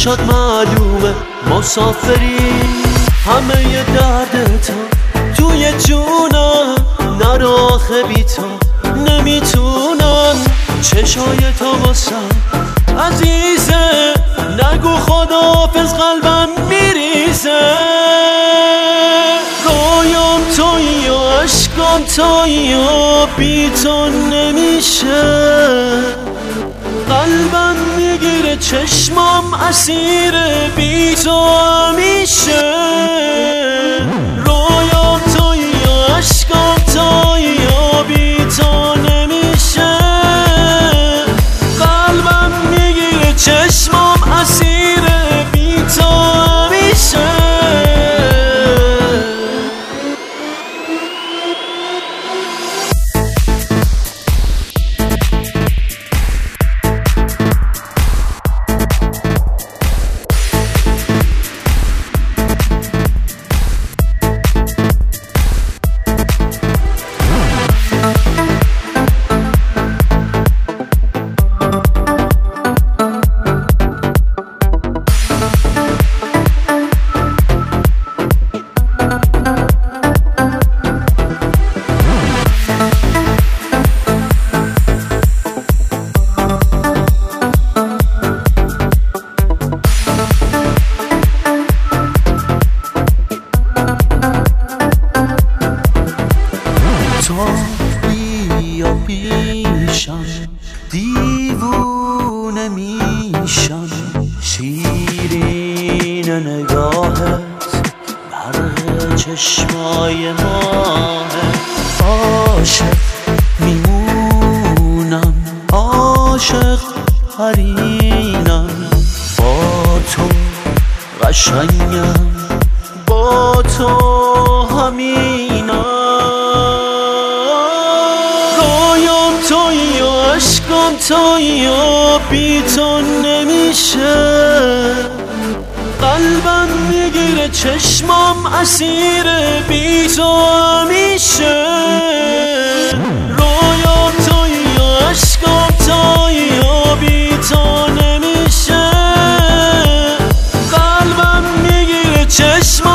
چشات معلومه مسافری، همه درد تو توی جونم، نرو آخه بی تو نمیتونم. چشای تو واسم عزیزه، نگو خداحافظ قلبم میریزه. رویام تویی و عشقام تویی و بی تو نمیشه. قلبم میگیره چشمام اسیر بی تو همیشه. رویام تویی و عشقام تویی و بی تو نمیشه. قلبم میگیره چشمام اسیر بی تو همیشه. تو بیا پیشم دیوونه میشم، شیرین نگاهت برق چشمای ماهت. عاشق میمونم عاشق حرینم، با تو قشنگم با تو همینم. تویی و عشقم تویی و بی تو نمیشه. قلبم میگیره چشمام اسیر بی تو همیشه. رویام تویی و عشقم تویی و بی تو نمیشه. قلبم میگیره چشمام